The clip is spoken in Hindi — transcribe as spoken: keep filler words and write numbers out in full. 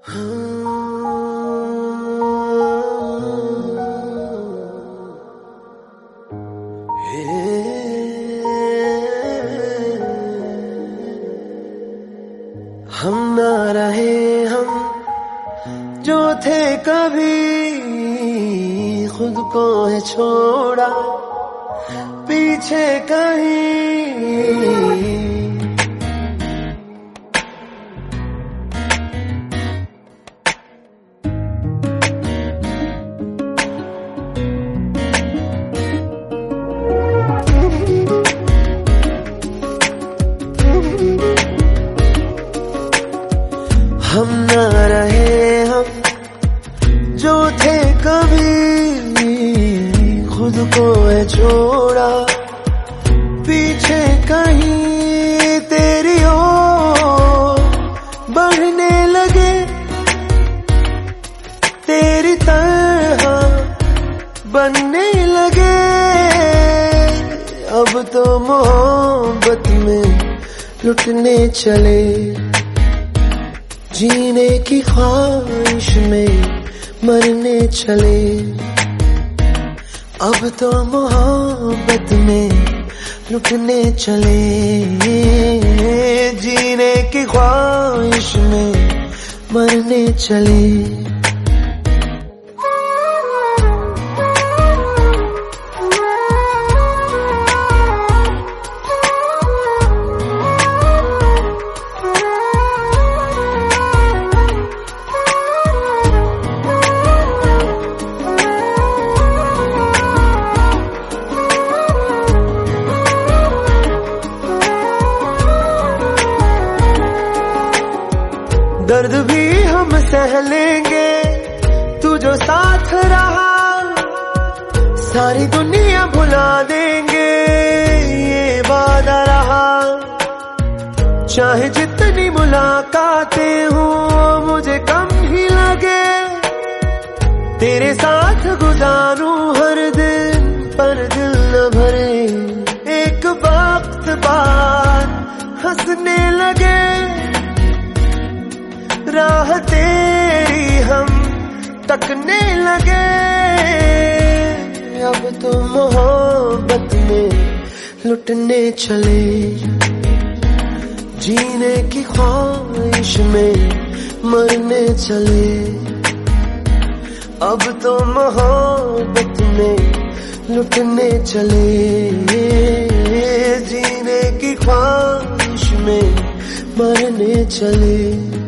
हम ना रहे हम जो थे कभी, खुद को है छोड़ा पीछे कहीं। हम ना रहे हम जो थे कभी, खुद को है छोड़ा पीछे कहीं। तेरी ओर बढ़ने लगे तेरी तरह बनने लगे। अब तो मोहब्बत में लुटने चले, जीने की ख्वाहिश में मरने चले। अब तो मोहब्बत में लुटने चले, जीने की ख्वाहिश में मरने चले। दर्द भी हम सह लेंगे, तू जो साथ रहा सारी दुनिया भुला देंगे, ये वादा रहा। चाहे जितनी मुलाकातें हो मुझे कम ही लगे, तेरे साथ गुजारूं हर दिन पर दिल न भरे। एक वक्त बाद हंसने लगे, राह तेरी हम तकने लगे। अब तो मोहब्बत में लुटने चले, जीने की ख्वाहिश में मरने चले। अब तो मोहब्बत में लुटने चले, जीने की ख्वाहिश में मरने चले।